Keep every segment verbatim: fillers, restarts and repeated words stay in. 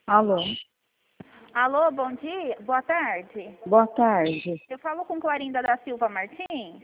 Alô, Alô, bom dia, boa tarde. boa tarde. Eu falo com Clarinda da Silva Martins.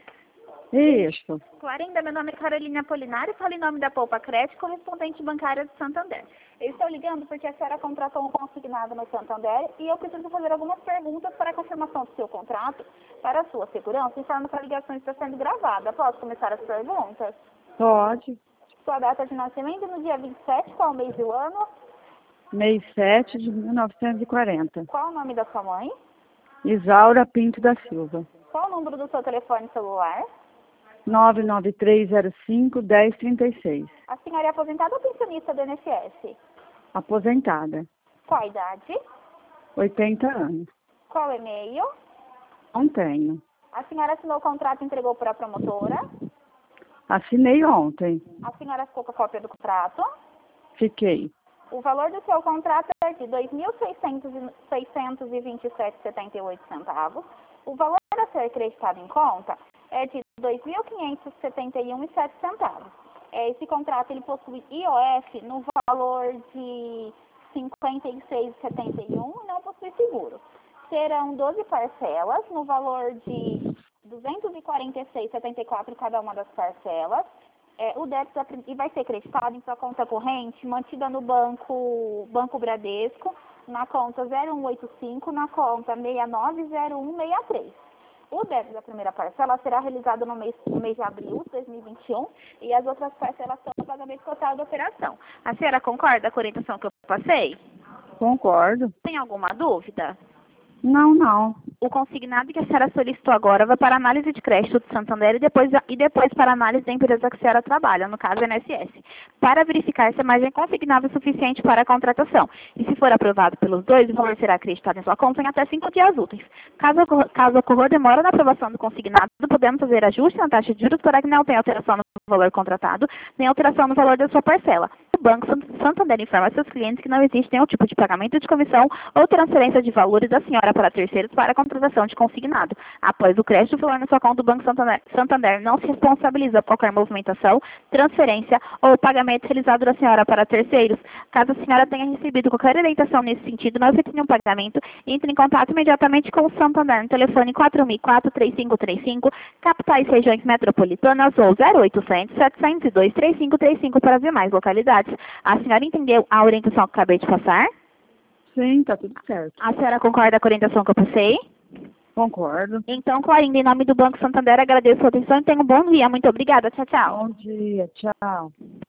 Isso, Clarinda, meu nome é Carolina Apolinário, falo em nome da Poupa Crédito, correspondente bancária de Santander. Eu estou ligando porque a senhora contratou um consignado no Santander e eu preciso fazer algumas perguntas para a confirmação do seu contrato. Para a sua segurança, informo que a ligação está sendo gravada. Posso começar as perguntas? pode. Sua data de nascimento no dia vinte e sete, qual mês do ano? Mês sete de mil novecentos e quarenta. Qual o nome da sua mãe? Isaura Pinto da Silva. Qual o número do seu telefone celular? nove nove três zero cinco, um zero três seis. A senhora é aposentada ou pensionista do I N S S? Aposentada. Qual a idade? oitenta anos. Qual e-mail? Não tenho. A senhora assinou o contrato e entregou para a promotora? Assinei ontem. A senhora ficou com a cópia do contrato? Fiquei. O valor do seu contrato é de dois mil seiscentos e vinte e sete reais e setenta e oito centavos. O valor a ser acreditado em conta é de dois mil quinhentos e setenta e um reais e sete centavos. Esse contrato ele possui I O F no valor de cinquenta e seis reais e setenta e um centavos e não possui seguro. Serão doze parcelas no valor de duzentos e quarenta e seis reais e setenta e quatro centavos cada uma das parcelas. É, o débito da prim- e vai ser acreditado em sua conta corrente, mantida no banco, banco Bradesco, na conta zero um oito cinco, na conta seis nove zero um seis três. O débito da primeira parcela será realizado no mês, no mês de abril de dois mil e vinte e um e as outras parcelas são o pagamento total da operação. A senhora concorda com a orientação que eu passei? Concordo. Tem alguma dúvida? Não, não. O consignado que a senhora solicitou agora vai para análise de crédito do Santander e depois, e depois para análise da empresa que a senhora trabalha, no caso, a I N S S, para verificar se a margem é consignável o suficiente para a contratação. E se for aprovado pelos dois, o valor será acreditado em sua conta em até cinco dias úteis. Caso ocorra, caso ocorra demora na aprovação do consignado, podemos fazer ajuste na taxa de juros para que não tenha alteração no valor contratado, nem alteração no valor da sua parcela. O Banco Santander informa seus clientes que não existe nenhum tipo de pagamento de comissão ou transferência de valores da senhora para terceiros para a contratação de consignado. Após o crédito fluir na sua conta, o Banco Santander, Santander não se responsabiliza por qualquer movimentação, transferência ou pagamento realizado da senhora para terceiros. Caso a senhora tenha recebido qualquer orientação nesse sentido, não efetue um pagamento, entre em contato imediatamente com o Santander no telefone quatro mil e quatro, três cinco três cinco, capitais e regiões metropolitanas ou zero oitocentos, setecentos e dois, três cinco três cinco para as demais localidades. A senhora entendeu a orientação que eu acabei de passar? Sim, tá tudo certo. A senhora concorda com a orientação que eu passei? Concordo. Então, Clarinda, em nome do Banco Santander, agradeço a sua atenção e tenha um bom dia. Muito obrigada. Tchau, tchau. Bom dia, tchau.